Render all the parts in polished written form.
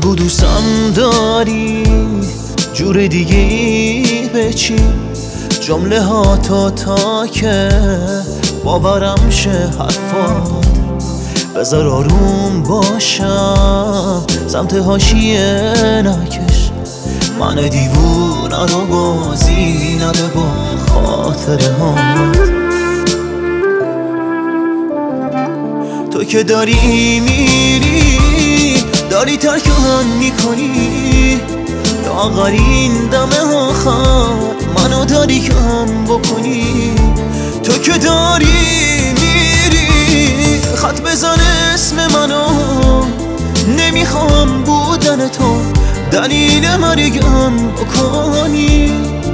بگو دوستم داری جور دیگه ای بچی جمله ها تا که باورم شه حرفات بذار آروم باشم سمت حاشیه نکش من دیوونه رو بازی نده با خاطره هات تو که داری میری داری ترکم میکنی لاغرین دم آخر منو داری کم بکنی تو که داری میری خط بزن اسم منو نمیخوام بودن تو دلیل مرگم بکنی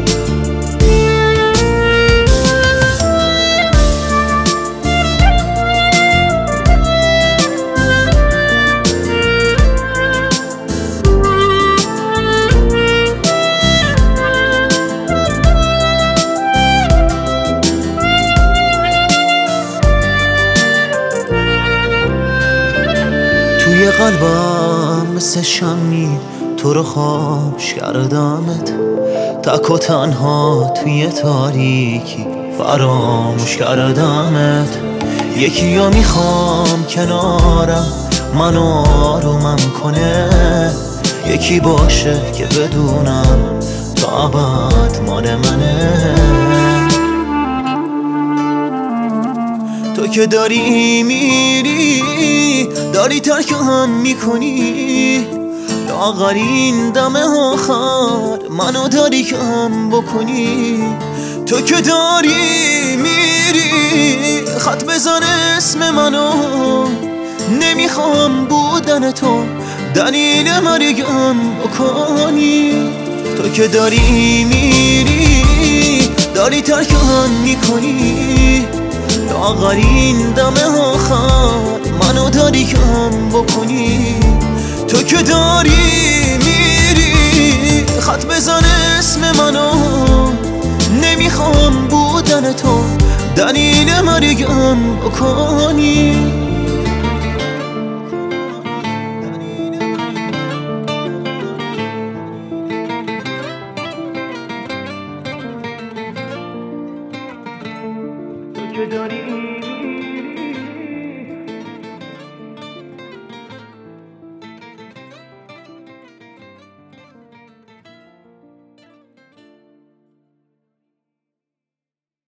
توی قلبم مثل شمی تو رو خوش کردمت تک و تنها توی تاریکی فراموش کردمت یکی ها میخوام کنارم منو آرومم کنه یکی باشه که بدونم تا ابد مال منه تو که داری میری داری ترکم میکنی لاغرین دم آخر منو داری کم بکنی تو که داری میری خط بزن اسم منو نمیخوام بودن تو دلیل مرگم بکنی تو که داری میری داری ترکم میکنی لاغرین دم آخر منو داری کم بکنی تو که داری میری خط بزن اسم منو نمیخوام بودن تو دلیل مرگم بکنی